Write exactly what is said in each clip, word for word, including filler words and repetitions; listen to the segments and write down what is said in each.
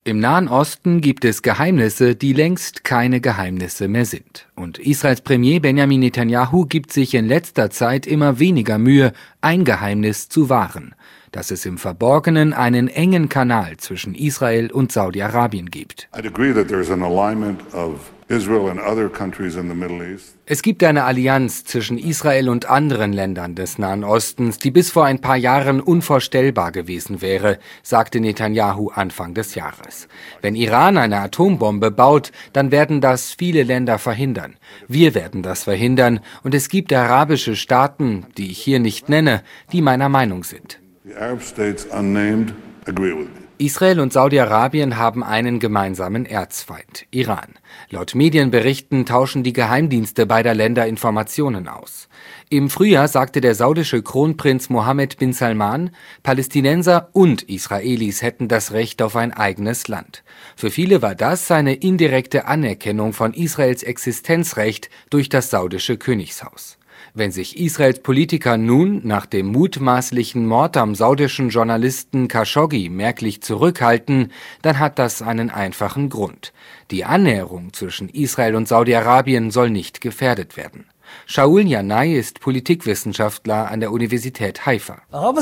Im Nahen Osten gibt es Geheimnisse, die längst keine Geheimnisse mehr sind. Und Israels Premier Benjamin Netanyahu gibt sich in letzter Zeit immer weniger Mühe, ein Geheimnis zu wahren: dass es im Verborgenen einen engen Kanal zwischen Israel und Saudi-Arabien gibt. Es gibt eine Allianz zwischen Israel und anderen Ländern des Nahen Ostens, die bis vor ein paar Jahren unvorstellbar gewesen wäre, sagte Netanyahu Anfang des Jahres. Wenn Iran eine Atombombe baut, dann werden das viele Länder verhindern. Wir werden das verhindern, und es gibt arabische Staaten, die ich hier nicht nenne, die meiner Meinung sind. Israel und Saudi-Arabien haben einen gemeinsamen Erzfeind: Iran. Laut Medienberichten tauschen die Geheimdienste beider Länder Informationen aus. Im Frühjahr sagte der saudische Kronprinz Mohammed bin Salman, Palästinenser und Israelis hätten das Recht auf ein eigenes Land. Für viele war das eine indirekte Anerkennung von Israels Existenzrecht durch das saudische Königshaus. Wenn sich Israels Politiker nun nach dem mutmaßlichen Mord am saudischen Journalisten Khashoggi merklich zurückhalten, dann hat das einen einfachen Grund: Die Annäherung zwischen Israel und Saudi-Arabien soll nicht gefährdet werden. Shaul Yanai ist Politikwissenschaftler an der Universität Haifa.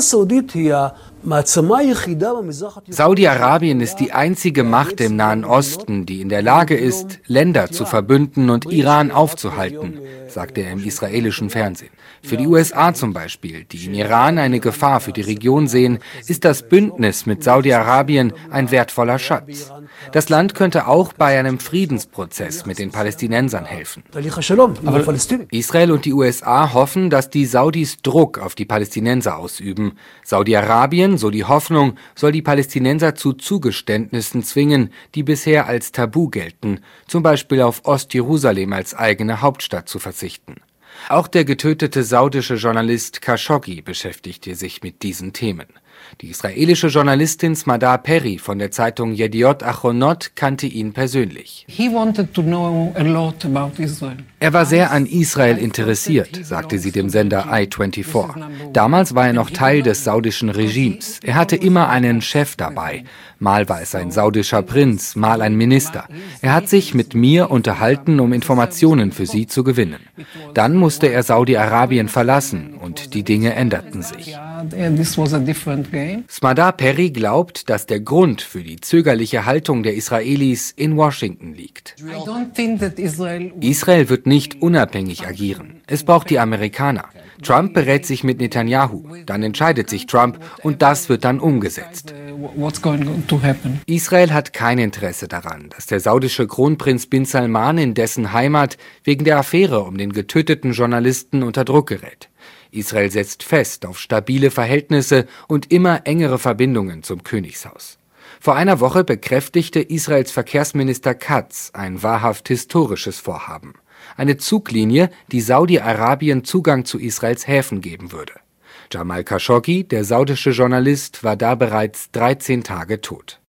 Saudi-Arabien ist die einzige Macht im Nahen Osten, die in der Lage ist, Länder zu verbünden und Iran aufzuhalten, sagte er im israelischen Fernsehen. Für die U S A zum Beispiel, die im Iran eine Gefahr für die Region sehen, ist das Bündnis mit Saudi-Arabien ein wertvoller Schatz. Das Land könnte auch bei einem Friedensprozess mit den Palästinensern helfen. Aber Israel und die U S A hoffen, dass die Saudis Druck auf die Palästinenser ausüben. Saudi-Arabien, so die Hoffnung, soll die Palästinenser zu Zugeständnissen zwingen, die bisher als Tabu gelten, zum Beispiel auf Ostjerusalem als eigene Hauptstadt zu verzichten. Auch der getötete saudische Journalist Khashoggi beschäftigte sich mit diesen Themen. Die israelische Journalistin Smadar Perry von der Zeitung Yediot Achronot kannte ihn persönlich. Er war sehr an Israel interessiert, sagte sie dem Sender I vierundzwanzig. Damals war er noch Teil des saudischen Regimes. Er hatte immer einen Chef dabei. Mal war es ein saudischer Prinz, mal ein Minister. Er hat sich mit mir unterhalten, um Informationen für sie zu gewinnen. Dann musste er Saudi-Arabien verlassen und die Dinge änderten sich. Smadar Perry glaubt, dass der Grund für die zögerliche Haltung der Israelis in Washington liegt. Israel wird nicht unabhängig agieren. Es braucht die Amerikaner. Trump berät sich mit Netanyahu, dann entscheidet sich Trump und das wird dann umgesetzt. Israel hat kein Interesse daran, dass der saudische Kronprinz bin Salman in dessen Heimat wegen der Affäre um den getöteten Journalisten unter Druck gerät. Israel setzt fest auf stabile Verhältnisse und immer engere Verbindungen zum Königshaus. Vor einer Woche bekräftigte Israels Verkehrsminister Katz ein wahrhaft historisches Vorhaben: Eine Zuglinie, die Saudi-Arabien Zugang zu Israels Häfen geben würde. Jamal Khashoggi, der saudische Journalist, war da bereits dreizehn Tage tot.